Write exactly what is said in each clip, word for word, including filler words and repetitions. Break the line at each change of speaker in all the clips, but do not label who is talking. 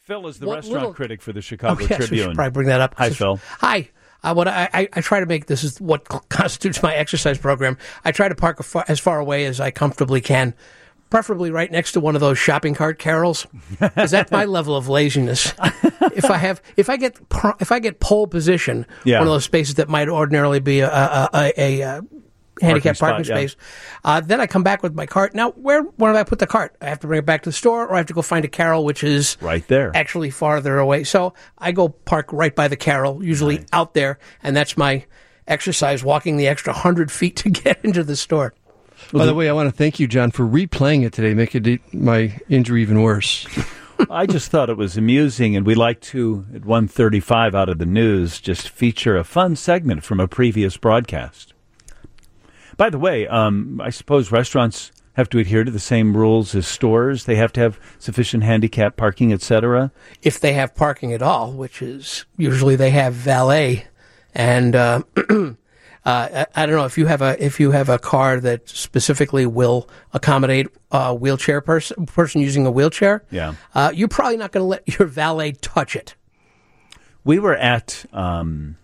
Phil is the
what
restaurant
little,
critic for the Chicago
oh, yes,
Tribune.
We should probably bring that up.
Hi, Phil.
Hi. Uh, what I, I, I try to make, this is what constitutes my exercise program. I try to park far, as far away as I comfortably can, preferably right next to one of those shopping cart carols, because that's my level of laziness. if I have, if I get, if I get pole position,
yeah.
one of those spaces that might ordinarily be a, a, a, a, a handicapped parking, parking spot, space. Yeah. Uh, then I come back with my cart. Now, where where do I put the cart? I have to bring it back to the store, or I have to go find a Carol, which is
right there,
actually farther away. So I go park right by the Carol, usually nice. out there, and that's my exercise, walking the extra hundred feet to get into the store.
Well, by the way, I want to thank you, John, for replaying it today, making my injury even worse.
I just thought it was amusing, and we like to, at one thirty-five out of the news, just feature a fun segment from a previous broadcast. By the way, um, I suppose restaurants have to adhere to the same rules as stores. They have to have sufficient handicap parking, et cetera.
If they have parking at all, which is usually they have valet, and uh, uh, I, I don't know if you have a if you have a car that specifically will accommodate a wheelchair person person using a wheelchair.
Yeah,
uh, you're probably not going to let your valet touch it.
We were at um,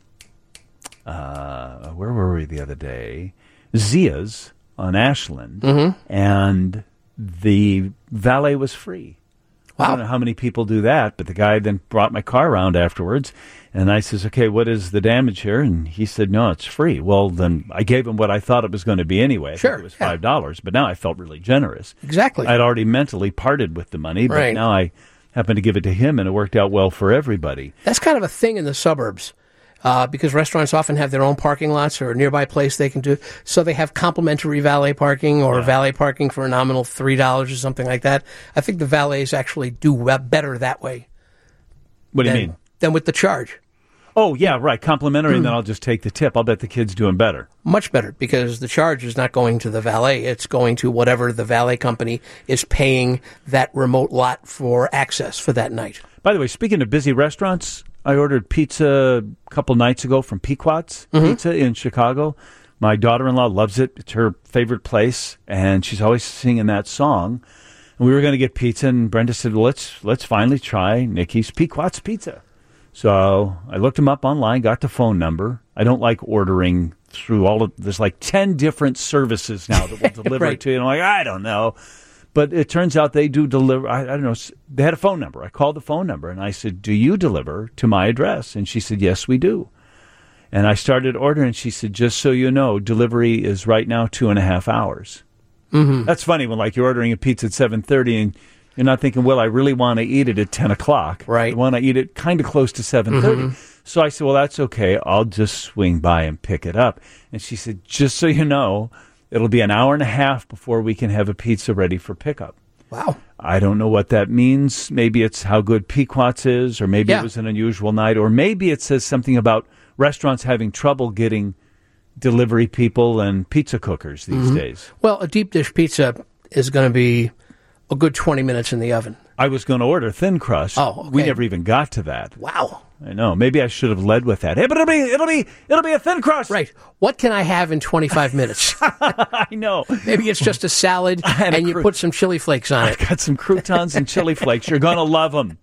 uh, where were we the other day? Zia's on Ashland,
mm-hmm.
and the valet was free.
Wow.
I don't know how many people do that, but the guy then brought my car around afterwards, and I says, okay, what is the damage here? And he said, no, it's free. Well, then I gave him what I thought it was going to be anyway. I
sure.
think it was five dollars, yeah. But now I felt really generous.
Exactly.
I'd already mentally parted with the money, but
right.
now I happened to give it to him, and it worked out well for everybody.
That's kind of a thing in the suburbs. Uh, because restaurants often have their own parking lots or a nearby place they can do. So they have complimentary valet parking or yeah. valet parking for a nominal three dollars or something like that. I think the valets actually do better that way.
What do
than,
you mean?
Than with the charge.
Oh, yeah, right. Complimentary, and then I'll just take the tip. I'll bet the kid's doing better.
Much better, because the charge is not going to the valet. It's going to whatever the valet company is paying that remote lot for access for that night.
By the way, speaking of busy restaurants, I ordered pizza a couple nights ago from Pequot's
mm-hmm.
Pizza in Chicago. My daughter-in-law loves it. It's her favorite place, and she's always singing that song. And we were going to get pizza, and Brenda said, well, let's let's finally try Nikki's Pequot's Pizza. So I looked them up online, got the phone number. I don't like ordering through all of, there's like ten different services now that will deliver
right.
it to you. And I'm like, I don't know. But it turns out they do deliver. I, I don't know. They had a phone number. I called the phone number, and I said, do you deliver to my address? And she said, yes, we do. And I started ordering. She said, just so you know, delivery is right now two and a half hours.
Mm-hmm.
That's funny when, like, you're ordering a pizza at seven thirty, and you're not thinking, well, I really want to eat it at ten o'clock.
Right.
I want to eat it kind of close to seven thirty. Mm-hmm. So I said, well, that's okay. I'll just swing by and pick it up. And she said, just so you know, it'll be an hour and a half before we can have a pizza ready for pickup.
Wow.
I don't know what that means. Maybe it's how good Pequot's is, or maybe
yeah.
it was an unusual night, or maybe it says something about restaurants having trouble getting delivery people and pizza cookers these
mm-hmm.
days.
Well, a deep dish pizza is going to be a good twenty minutes in the oven.
I was going to order thin crust.
Oh, okay.
We never even got to that.
Wow.
I know. Maybe I should have led with that. Hey, but it'll be it'll be it'll be a thin crust.
Right. What can I have in twenty-five minutes?
I know.
Maybe it's just a salad and a you cru- put some chili flakes on it.
I've got some croutons and chili flakes. You're going to love them.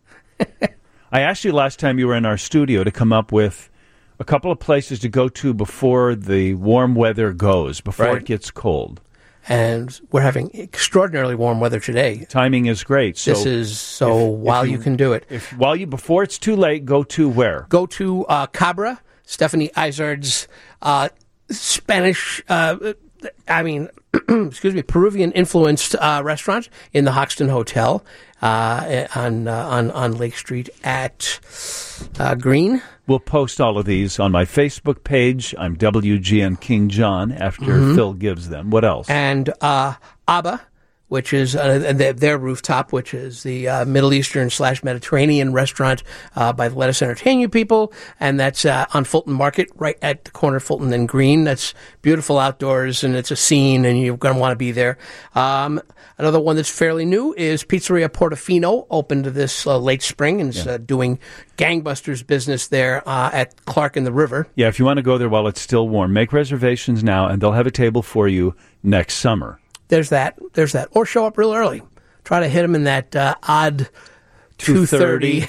I asked you last time you were in our studio to come up with a couple of places to go to before the warm weather goes, before
right.
it gets cold.
And we're having extraordinarily warm weather today.
Timing is great. So
this is so if, while if you, you can do it.
If while you before it's too late, go to where?
Go to uh, Cabra, Stephanie Izard's uh, Spanish. Uh, I mean, excuse me, Peruvian influenced uh, restaurant in the Hoxton Hotel uh, on uh, on on Lake Street at uh, Green.
We'll post all of these on my Facebook page. I'm W G N King John after mm-hmm. Phil gives them. What else?
And uh, Abba, which is uh, their, their rooftop, which is the uh, Middle Eastern slash Mediterranean restaurant uh, by the Let Us Entertain You people. And that's uh, on Fulton Market, right at the corner of Fulton and Green. That's beautiful outdoors, and it's a scene, and you're going to want to be there. Um, another one that's fairly new is Pizzeria Portofino, opened this uh, late spring, and is yeah. uh, doing gangbusters business there uh, at Clark in the River.
Yeah, if you want to go there while it's still warm, make reservations now, and they'll have a table for you next summer.
There's that. There's that. Or show up real early. Try to hit them in that uh, odd
two thirty.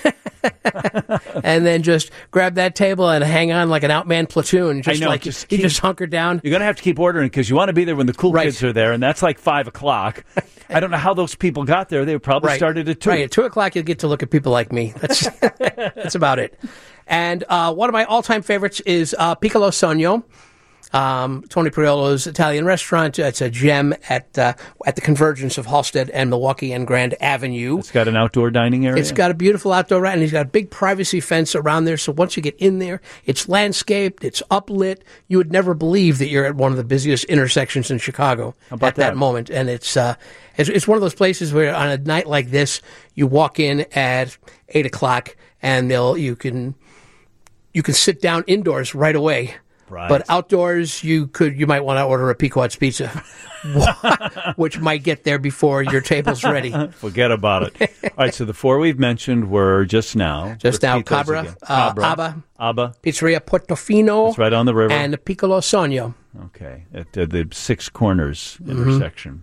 And then just grab that table and hang on like an outmanned platoon. Just
I know,
like
just
you
keep-
just hunker down.
You're going to have to keep ordering because you want to be there when the cool
Right.
kids are there, and that's like five o'clock. I don't know how those people got there. They probably
Right.
started at two.
Right, at two o'clock, you'll get to look at people like me. That's that's about it. And uh, one of my all-time favorites is uh, Piccolo Sogno, um, Tony Priolo's Italian restaurant. It's a gem at uh, at the convergence of Halsted and Milwaukee and Grand Avenue.
It's got an outdoor dining area.
It's got a beautiful outdoor right, and he's got a big privacy fence around there. So once you get in there, it's landscaped, it's uplit. You would never believe that you're at one of the busiest intersections in Chicago
about
at that,
that?
moment. And it's, uh, it's it's one of those places where on a night like this, you walk in at eight o'clock, and they'll you can you can sit down indoors right away.
Right.
But outdoors, you could you might want to order a Pequot's pizza, which might get there before your table's ready.
Forget about it. All right, so the four we've mentioned were just now.
Just now,
Repeat those
Cabra,
again.
uh,
Cabra,
Abba.
Abba.
Pizzeria Portofino.
It's right on the river.
And Piccolo Sogno.
Okay, at uh, the Six Corners intersection.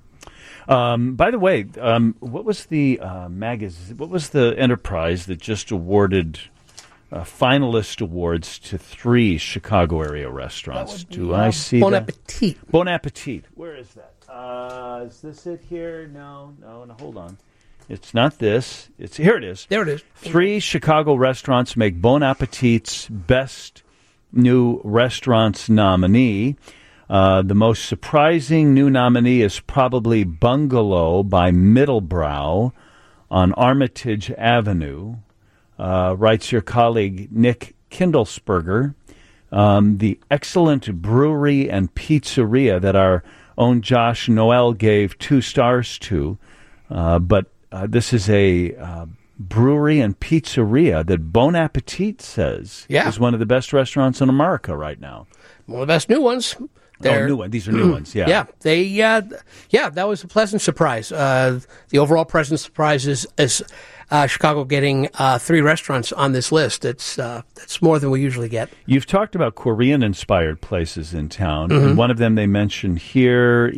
Um, by the way, um, what was the uh, magazine? What was the enterprise that just awarded uh, finalist awards to three Chicago area restaurants? Do I see
Bon
that?
Appetit.
Bon Appetit. Where is that? Uh, is this it here? No, no, no. Hold on. It's not this. It's here. It is.
There it is.
Three Chicago restaurants make Bon Appetit's Best New Restaurants nominee. Uh, the most surprising new nominee is probably Bungalow by Middlebrow on Armitage Avenue, uh, writes your colleague Nick Kindlesberger. Um, the excellent brewery and pizzeria that our own Josh Noel gave two stars to, uh, but uh, this is a uh, brewery and pizzeria that Bon Appetit says
Yeah.
is one of the best restaurants in America right now.
One of the best new ones.
Oh,
They're-
new one. These are new ones. Yeah.
Yeah, they, uh, yeah, that was a pleasant surprise. Uh, the overall pleasant surprise is, is uh, Chicago getting uh, three restaurants on this list. It's uh, that's more than we usually get.
You've talked about Korean-inspired places in town,
Mm-hmm.
and one of them they mentioned here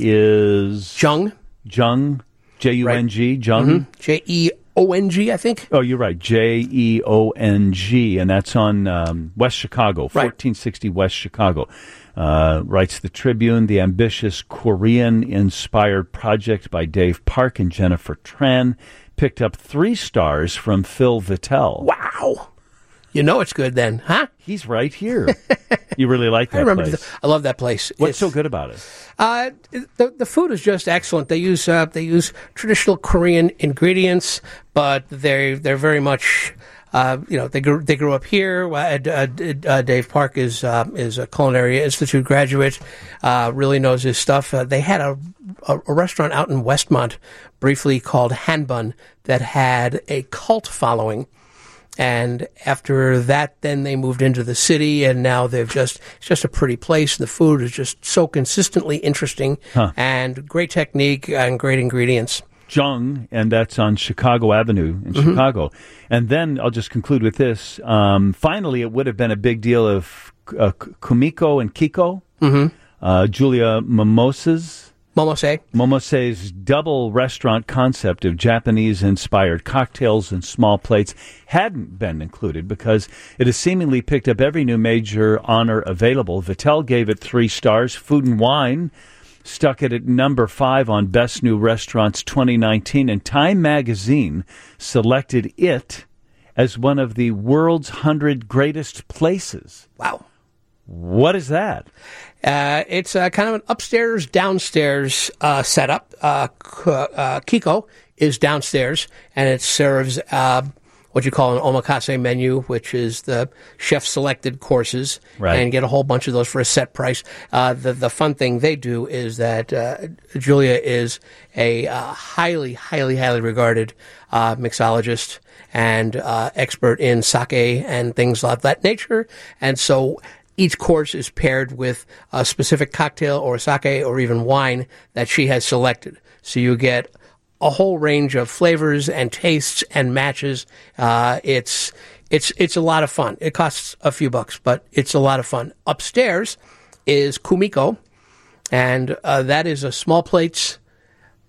is
Jung,
Jung, J U N G, Jung.
J E O N G, I think.
Oh, you're right, J E O N G, and that's on um, West Chicago,
Right.
fourteen sixty West Chicago. Uh, writes the Tribune, the ambitious Korean-inspired project by Dave Park and Jennifer Tran picked up three stars from Phil Vittel.
Wow. You know it's good then, huh?
He's right here. You really like that
I remember.
place.
The, I love that place.
What's
It's-
so good about it?
Uh, the the food is just excellent. They use uh, they use traditional Korean ingredients, but they they're very much uh, you know they grew they grew up here. Uh, uh, uh, Dave Park is uh, is a Culinary Institute graduate, uh, really knows his stuff. Uh, they had a, a a restaurant out in Westmont briefly called Hanbun that had a cult following. And after that, then they moved into the city, and now they've just, it's just a pretty place. The food is just so consistently interesting, and great technique and great ingredients.
Jung, and that's on Chicago Avenue in
Mm-hmm.
Chicago. And then I'll just conclude with this. Um, finally, it would have been a big deal if uh, Kumiko and Kiko,
Mm-hmm.
uh, Julia Mimosas,
Momose.
Momose's double restaurant concept of Japanese-inspired cocktails and small plates hadn't been included because it has seemingly picked up every new major honor available. Vittel gave it three stars. Food and Wine stuck it at number five on Best New Restaurants twenty nineteen, and Time Magazine selected it as one of the world's hundred greatest places.
Wow.
What is that?
Uh, it's uh, kind of an upstairs, downstairs uh, setup. Uh, K- uh, Kiko is downstairs, and it serves uh, what you call an omakase menu, which is the chef-selected courses,
Right.
and get a whole bunch of those for a set price. Uh, the the fun thing they do is that uh, Julia is a uh, highly, highly, highly regarded uh, mixologist and uh, expert in sake and things of that nature, and so each course is paired with a specific cocktail or sake or even wine that she has selected. So you get a whole range of flavors and tastes and matches. Uh, it's it's it's a lot of fun. It costs a few bucks, but it's a lot of fun. Upstairs is Kumiko, and uh, that is a small plates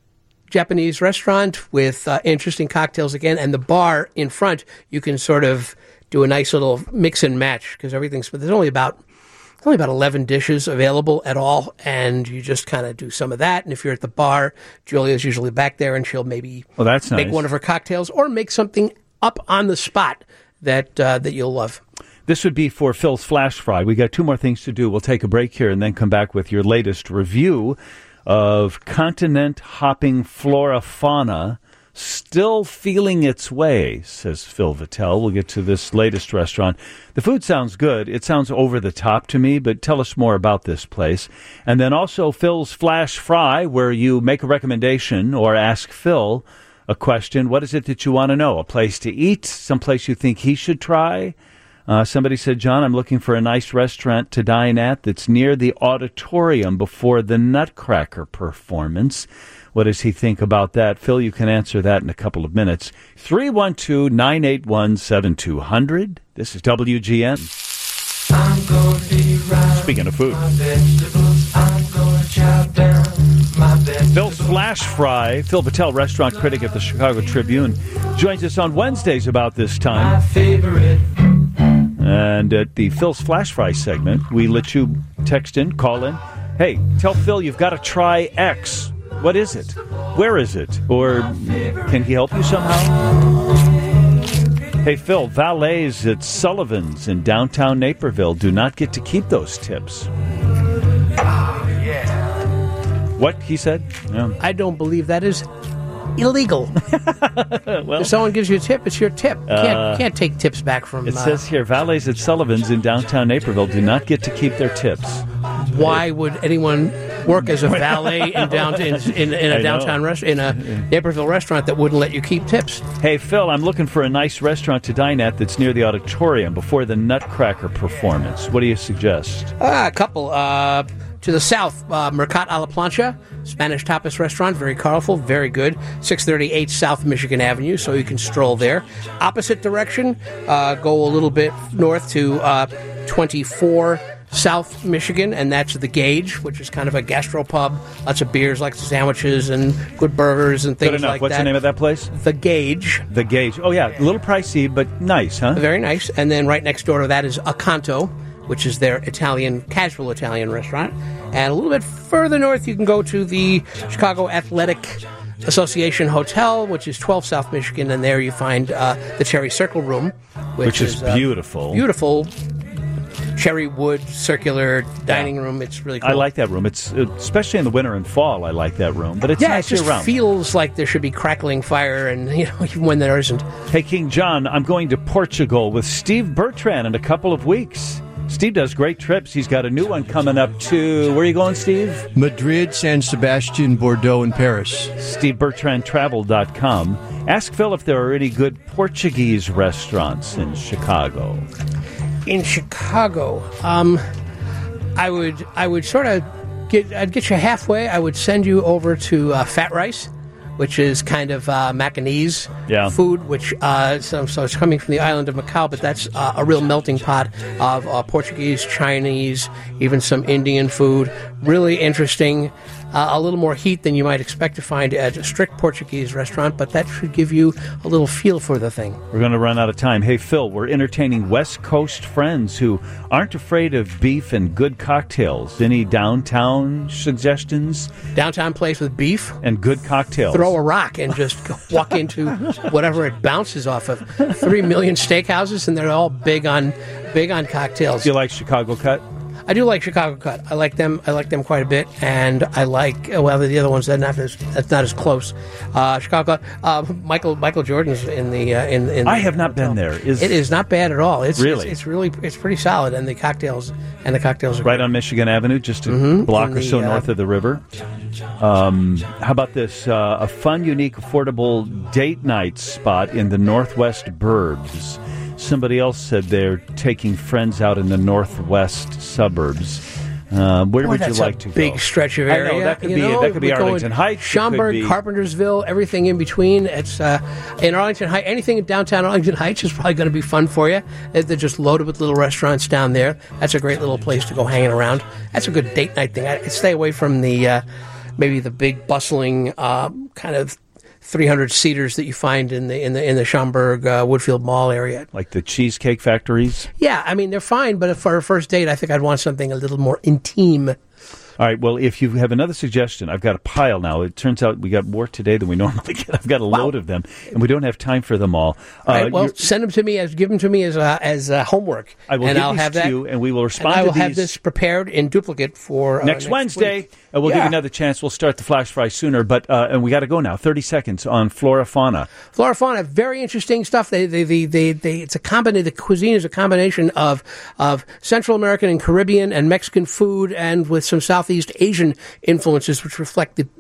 Japanese restaurant with uh, interesting cocktails again, and the bar in front, you can sort of do a nice little mix and match because everything's, but there's only about only about eleven dishes available at all, and you just kind of do some of that. And if you're at the bar, Julia's usually back there, and she'll maybe
well, that's
make
nice.
one of her cocktails or make something up on the spot that uh, that you'll love.
This would be for Phil's Flash Fry. We got two more things to do. We'll take a break here and then come back with your latest review of continent hopping flora fauna. Still feeling its way, says Phil Vitale. We'll get to this latest restaurant. The food sounds good. It sounds over the top to me, but tell us more about this place. And then also Phil's Flash Fry, where you make a recommendation or ask Phil a question. What is it that you want to know? A place to eat? Someplace you think he should try? Uh, somebody said, John, I'm looking for a nice restaurant to dine at that's near the auditorium before the Nutcracker performance. What does he think about that? Phil, you can answer that in a couple of minutes. three one two, nine eight one, seven two zero zero. This is W G N. I'm gonna be right. Speaking of food. I'm gonna chop down my Phil's Flash Fry, Phil Vitale, restaurant critic at the Chicago Tribune, joins us on Wednesdays about this time. My favorite. And at the Phil's Flash Fry segment, we let you text in, call in. Hey, tell Phil you've got to try X. What is it? Where is it? Or can he help you somehow? Hey, Phil, valets at Sullivan's in downtown Naperville do not get to keep those tips.
Oh, yeah.
What, he said? Yeah.
I don't believe that is illegal. Well, if someone gives you a tip, it's your tip. You can't, uh, can't take tips back from...
It
uh,
says here, valets at Sullivan's in downtown Naperville do not get to keep their tips.
Why would anyone work as a valet in downtown in, in, in a downtown restaurant in a Naperville restaurant that wouldn't let you keep tips?
Hey Phil, I'm looking for a nice restaurant to dine at that's near the auditorium before the Nutcracker performance. What do you suggest?
Uh, a couple. Uh, to the south, uh, Mercat a la Plancha, Spanish tapas restaurant, very colorful, very good. six thirty-eight South Michigan Avenue, so you can stroll there. Opposite direction, uh, go a little bit north to uh, twenty-four South Michigan, and that's the Gauge, which is kind of a gastropub. Lots of beers, lots of sandwiches, and good burgers and things
good enough.
like
What's
that.
What's the name of that place?
The Gauge.
The Gauge. Oh, yeah. A little pricey, but nice, huh?
Very nice. And then right next door to that is Acanto, which is their Italian, casual Italian restaurant. And a little bit further north, you can go to the Chicago Athletic Association Hotel, which is twelve South Michigan, and there you find uh, the Cherry Circle Room, which,
which is, is beautiful.
Uh, beautiful. Cherry wood circular dining yeah. room. It's really cool.
I like that room. It's especially in the winter and fall. I like that room, but it's
yeah,
nice
it just
year round.
Feels like there should be crackling fire, and you know, even when there isn't.
Hey, King John, I'm going to Portugal with Steve Bertrand in a couple of weeks. Steve does great trips. He's got a new one coming up to, where are you going, Steve?
Madrid, San Sebastian, Bordeaux, and Paris.
Steve Bertrand Travel dot com. Ask Phil if there are any good Portuguese restaurants in Chicago.
In Chicago, um, I would I would sort of get I'd get you halfway. I would send you over to uh, Fat Rice, which is kind of uh, Macanese
yeah.
food, which uh, so, so it's coming from the island of Macau, but that's uh, a real melting pot of uh, Portuguese, Chinese, even some Indian food. Really interesting. Uh, a little more heat than you might expect to find at a strict Portuguese restaurant, but that should give you a little feel for the thing.
We're going to run out of time. Hey, Phil, we're entertaining West Coast friends who aren't afraid of beef and good cocktails. Any downtown suggestions?
Downtown place with beef?
And good cocktails.
Throw a rock and just go walk into whatever it bounces off of. Three million steakhouses, and they're all big on big on cocktails.
Do you like Chicago Cut?
I do like Chicago Cut. I like them. I like them quite a bit, and I like well the other ones that not as that's not as close. Uh, Chicago Cut. Uh, Michael Michael Jordan's in the uh, in. in
I
the
have not
hotel.
been there. Is
it is not bad at all. It's
really
it's, it's really it's pretty solid, and the cocktails and the cocktails are
right
great.
on Michigan Avenue, just a
mm-hmm.
block
in
or
the,
so
uh,
north of the river. Um, how about this? Uh, a fun, unique, affordable date night spot in the Northwest Burbs. Somebody else said they're taking friends out in the northwest suburbs. Uh, where
Boy,
would you like
a
to go?
big stretch of area.
I know, that could
you
be
know,
that could be
we're going
Arlington Heights,
Schaumburg,
it could be...
Carpentersville, everything in between. It's uh, in Arlington Heights. Anything in downtown Arlington Heights is probably going to be fun for you. They're just loaded with little restaurants down there. That's a great little place to go hanging around. That's a good date night thing. I stay away from the uh, maybe the big bustling uh, kind of three hundred seaters that you find in the in the in the Schaumburg uh, Woodfield Mall area.
Like the Cheesecake Factories?
Yeah, I mean, they're fine, but for a first date, I think I'd want something a little more intimate.
All right, well, if you have another suggestion, I've got a pile now. It turns out we got more today than we normally get. I've got a
Wow.
load of them, and we don't have time for them all.
All right,
Uh,
well,
you're-
send them to me as give them to me as uh, as uh, homework,
I will
and
give
I'll
these
have
to
that.
you, and we will respond
and I will
to
have
these
this prepared in duplicate for uh,
next,
next
Wednesday.
week.
Uh, we'll give
Yeah.
you another chance. We'll start the flash fry sooner, but uh, and we got to go now. Thirty seconds on flora fauna.
Flora fauna, very interesting stuff. They, they, they, they, they it's a combination. The cuisine is a combination of of Central American and Caribbean and Mexican food, and with some Southeast Asian influences, which reflect the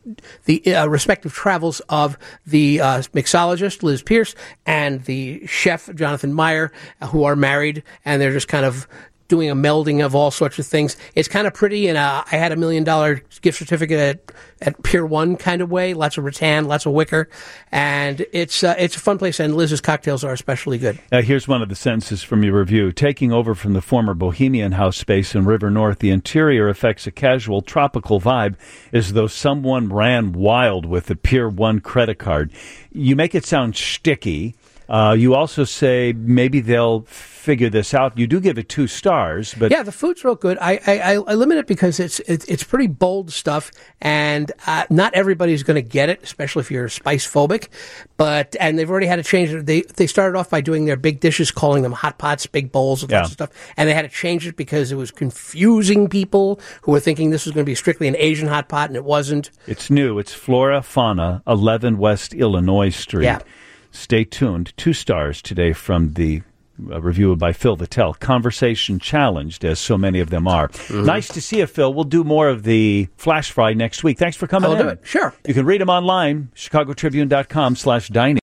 the uh, respective travels of the uh, mixologist Liz Pierce and the chef Jonathan Meyer, uh, who are married, and they're just kind of doing a melding of all sorts of things. It's kind of pretty, and uh, I had a million dollar gift certificate at, at Pier One kind of way. Lots of rattan, lots of wicker, and it's uh, it's a fun place. And Liz's cocktails are especially good.
Uh, here's one of the sentences from your review. Taking over from the former Bohemian House space in River North, the interior affects a casual, tropical vibe as though someone ran wild with the Pier One credit card. You make it sound shticky. Uh, you also say maybe they'll figure this out. You do give it two stars, but
Yeah, the food's real good. I I, I limit it because it's it's, it's pretty bold stuff, and uh, not everybody's going to get it, especially if you're spice phobic. But and they've already had to change it. They they started off by doing their big dishes, calling them hot pots, big bowls with
Yeah.
lots of stuff, and they had to change it because it was confusing people who were thinking this was going to be strictly an Asian hot pot, and it wasn't.
it's new. It's Flora Fauna, eleven West Illinois Street.
Yeah.
Stay tuned. Two stars today from the uh, review by Phil Vitale. Conversation challenged, as so many of them are.
Mm-hmm.
Nice to see you, Phil. We'll do more of the Flash Fry next week. Thanks for coming
I'll
in.
do it. Sure.
You can read them online, chicago tribune dot com slash dining.